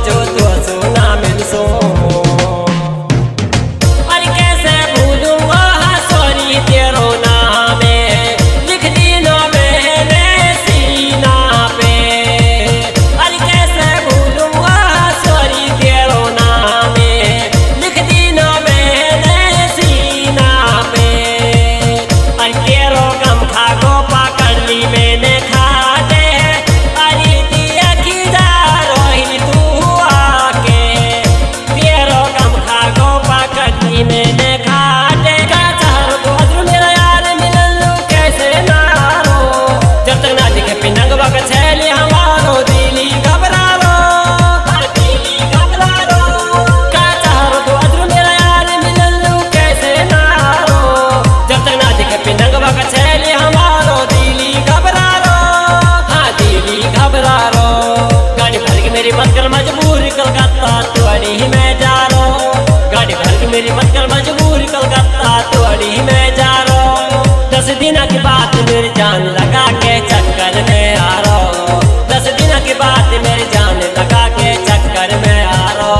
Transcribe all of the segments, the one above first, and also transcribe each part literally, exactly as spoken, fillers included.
जो तो सुना मिल सो अरे कैसे भूलूंगा सॉरी तेरो नाम लिख दी ना मैंने सीना पे अरे कैसे भूलूंगा सॉरी तेरो नाम लिख दी ना मैंने सीना पे अरे तेरो गम खा गो पकड़ ली मैंने खा दे अरे दिया की जा रोहिल तू आके तेरो गम खा गो पकड़ ली मैंने खा दे का चारो तो अजर मेरा यार मिलन लो कैसे ना रो जब तक ना दिखे पिंडंग वक छैली हमारो दिली घबरा रो हर दिली घबरा रो का चारो तो अजर मेरा यार मिलन लो कैसे ना रो जब तक ना दिखे पिंडंग वक छैली हमारो दिली घबरा रो हाँ दिली घबरा रो गाड़ी भर के मेरी मत कर मजबूर कलकत्ता तुअड़ी में जा रो गाड़ी भर के मेरी मत कर मजबूर कलकत्ता तुअड़ी में जा रो दस दिन की बात मेरी जान लगा के चक्कर में आ रो दस दिन की बात मेरी जान लगा के चक्कर में आ रो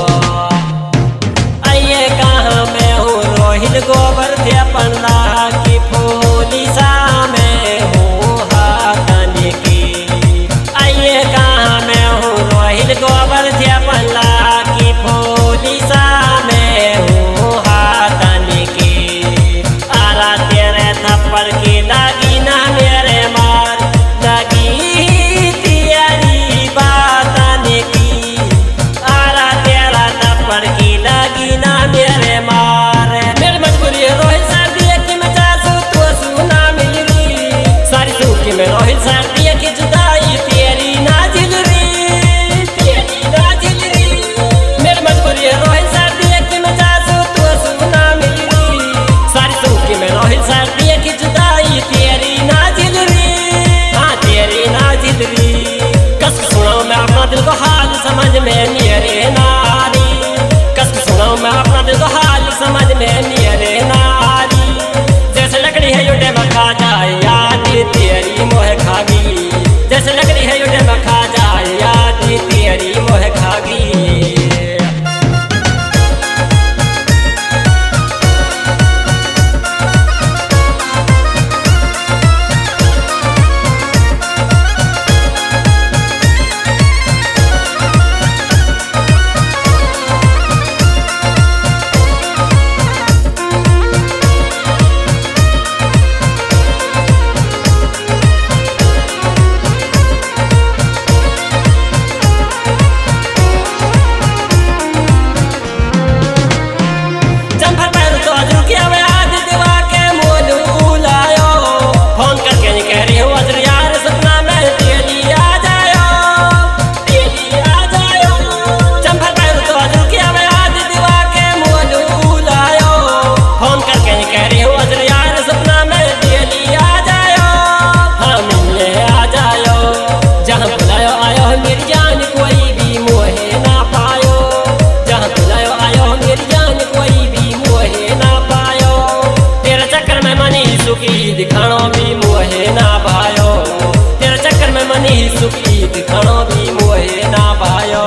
आइए कहाँ मैं हूँ रोहिल गोबर थे पन्ना की फूली सा मैं हूँ हाथन की आइए कहाँ मैं हूँ रोहिल गोबर थे पन्ना की फूली सा मैं हूँ हाथन की आरा तेरे थप्पड़ की लगी ना मेरे मार लगी तेरी बातन की आरा तेरा थप्पड़ की लगी ना मेरे मार मेरी मजबूरी है रोहिल सर्दी की मैं चासू तो सुना मिली सारी सूखी में रोहिल सर्दी की जुदाई तेरी नाजिल री तेरी नाजिल री मेरी मजबूरी है रोहिल सर्दी की मैं चासू तो सुना मिली सारी सूखी में रोहिल सर्दी की जुदाई तेरी नाजिल री हाँ तेरी नाजिल री कस सुनाऊं मैं अपना दिल को हाल समझ में मेरे नारी कस सुनाऊं मैं अपना दिल को हाल समझ में मेरे नारी जैसे लकड़ी है युटे में खा जाए याद तेरी मोह खागी जैसे लकड़ी है युटे में खा जाए याद तेरी मोह खागी चंपा पैर तो अजरू की हवे आज दिवा के मोलू लायो फोन करके नहीं कह रही हूँ अजर यार सपना में तेली आ जायो तेली आ जायो चंपा पैर तो अजरू की हवे आज दिवा के मोलू लायो फोन करके नहीं कह रही हूँ अजर यार सपना में तेली आ जायो हाँ मिलने आ जायो जहाँ बुलायो आयो मेरी जान कोई भी मोहे ना पायो जहाँ बुलायो आयो मेरी जान कोई भी मोहे ना पायो तेरे चक्कर में मनी सुखी दिखानो भी मोहे ना पायो तेरे चक्कर में मनी सुखी दिखानो भी मोहे ना पायो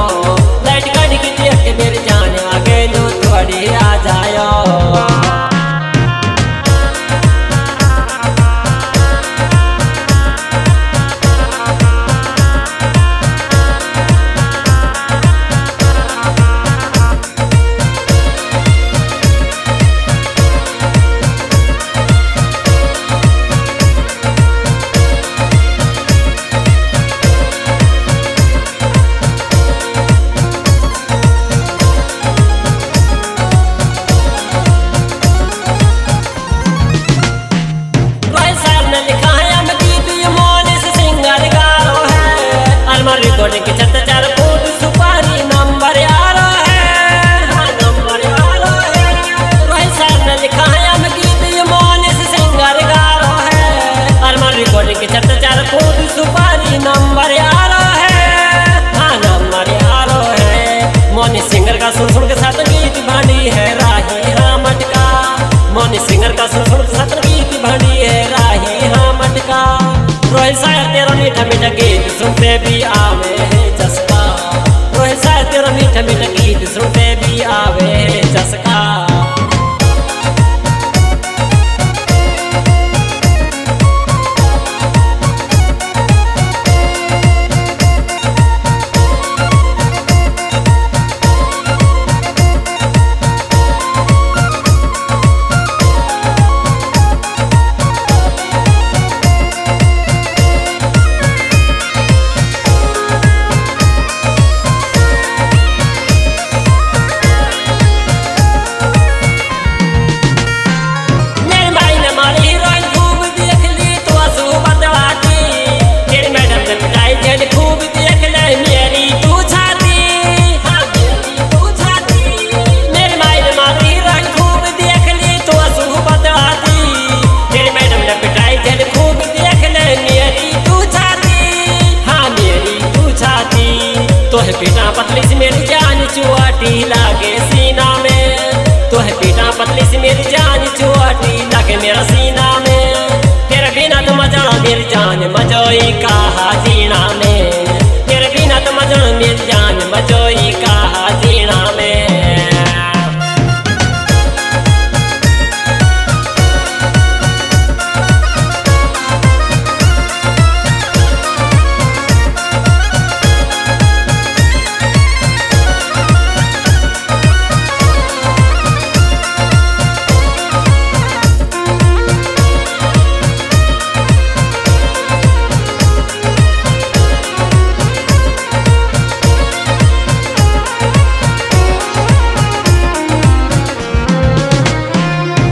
आ जायो। દર્શન